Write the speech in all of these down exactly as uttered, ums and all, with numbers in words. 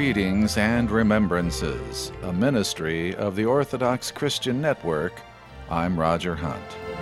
Readings and Remembrances, a ministry of the Orthodox Christian Network. I'm Roger Hunt.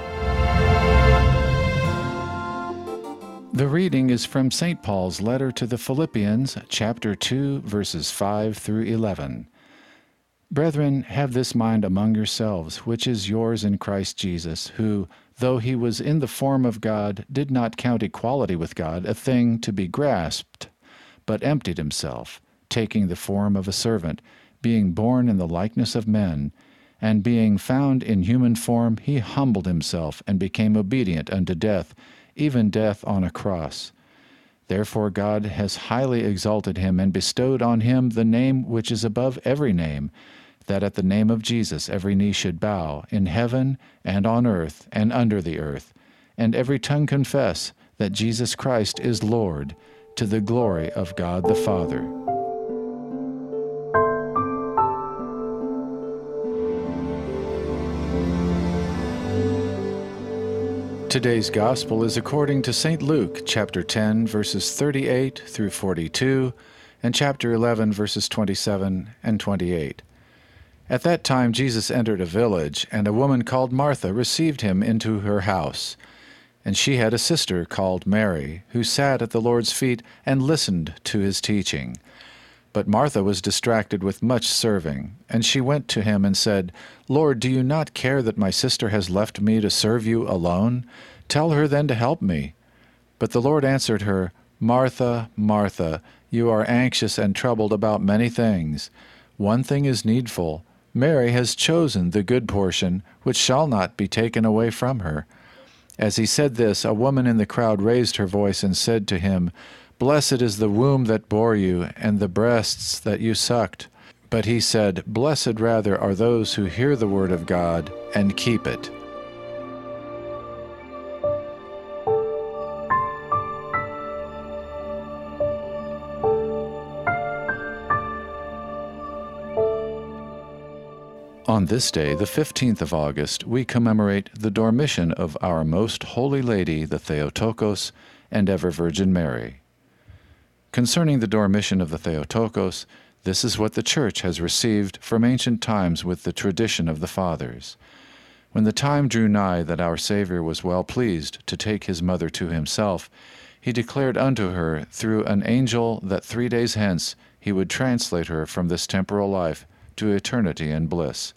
The reading is from Saint Paul's letter to the Philippians, chapter two, verses five through eleven. Brethren, have this mind among yourselves, which is yours in Christ Jesus, who, though he was in the form of God, did not count equality with God a thing to be grasped, but emptied himself, taking the form of a servant, being born in the likeness of men, and being found in human form, he humbled himself and became obedient unto death, even death on a cross. Therefore God has highly exalted him and bestowed on him the name which is above every name, that at the name of Jesus every knee should bow, in heaven and on earth and under the earth, and every tongue confess that Jesus Christ is Lord, to the glory of God the Father. Today's Gospel is according to Saint Luke, chapter ten, verses thirty-eight through forty-two, and chapter eleven, verses twenty-seven and twenty-eight. At that time Jesus entered a village, and a woman called Martha received him into her house. And she had a sister called Mary, who sat at the Lord's feet and listened to his teaching. But Martha was distracted with much serving, and she went to him and said, Lord, do you not care that my sister has left me to serve you alone? Tell her then to help me. But the Lord answered her, Martha, Martha, you are anxious and troubled about many things. One thing is needful. Mary has chosen the good portion, which shall not be taken away from her. As he said this, a woman in the crowd raised her voice and said to him, Blessed is the womb that bore you, and the breasts that you sucked. But he said, Blessed rather are those who hear the word of God and keep it. On this day, the fifteenth of August, we commemorate the Dormition of our Most Holy Lady, the Theotokos, and Ever Virgin Mary. Concerning the Dormition of the Theotokos, this is what the Church has received from ancient times with the tradition of the Fathers. When the time drew nigh that our Savior was well pleased to take his mother to himself, he declared unto her through an angel that three days hence he would translate her from this temporal life to eternity and bliss.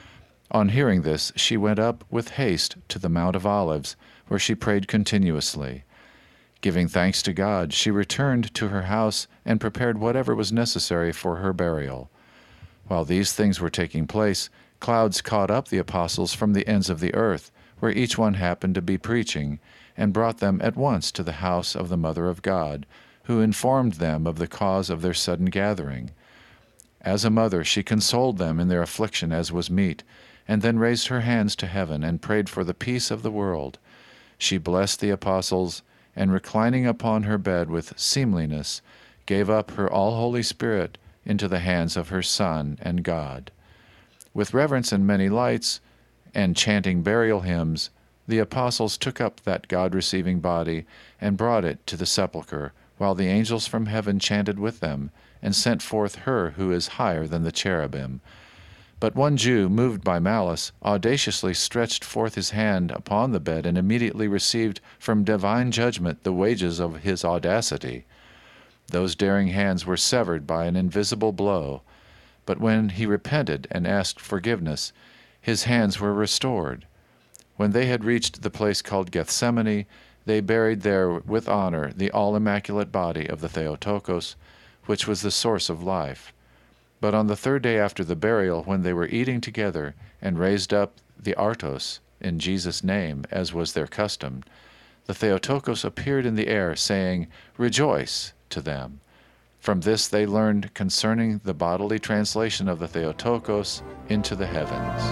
On hearing this, she went up with haste to the Mount of Olives, where she prayed continuously. Giving thanks to God, she returned to her house and prepared whatever was necessary for her burial. While these things were taking place, clouds caught up the apostles from the ends of the earth, where each one happened to be preaching, and brought them at once to the house of the Mother of God, who informed them of the cause of their sudden gathering. As a mother, she consoled them in their affliction as was meet, and then raised her hands to heaven and prayed for the peace of the world. She blessed the apostles, and reclining upon her bed with seemliness, gave up her all-Holy Spirit into the hands of her Son and God. With reverence and many lights, and chanting burial hymns, the apostles took up that God-receiving body and brought it to the sepulchre, while the angels from heaven chanted with them, and sent forth her who is higher than the cherubim. But one Jew, moved by malice, audaciously stretched forth his hand upon the bed and immediately received from divine judgment the wages of his audacity. Those daring hands were severed by an invisible blow, but when he repented and asked forgiveness, his hands were restored. When they had reached the place called Gethsemane, they buried there with honor the all-immaculate body of the Theotokos, which was the source of life. But on the third day after the burial, when they were eating together and raised up the artos in Jesus' name, as was their custom, the Theotokos appeared in the air, saying, Rejoice, to them. From this they learned concerning the bodily translation of the Theotokos into the heavens.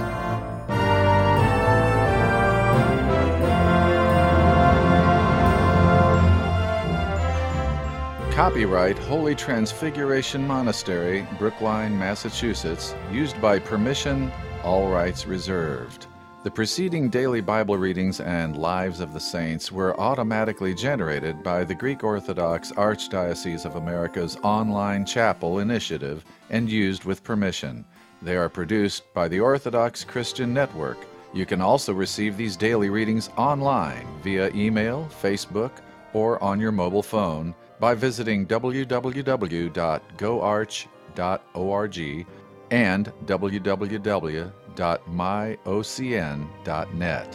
Copyright Holy Transfiguration Monastery, Brookline, Massachusetts, used by permission, all rights reserved. The preceding daily Bible readings and Lives of the Saints were automatically generated by the Greek Orthodox Archdiocese of America's online chapel initiative and used with permission. They are produced by the Orthodox Christian Network. You can also receive these daily readings online via email, Facebook, or on your mobile phone by visiting w w w dot go arch dot org and w w w dot my o c n dot net.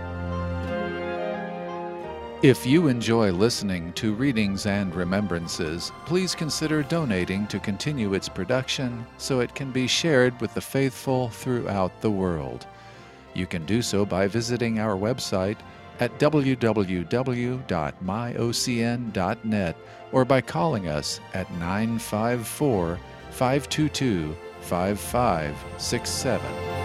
If you enjoy listening to Readings and Remembrances, please consider donating to continue its production so it can be shared with the faithful throughout the world. You can do so by visiting our website at w w w dot my o c n dot net or by calling us at nine five four, five two two, five five six seven.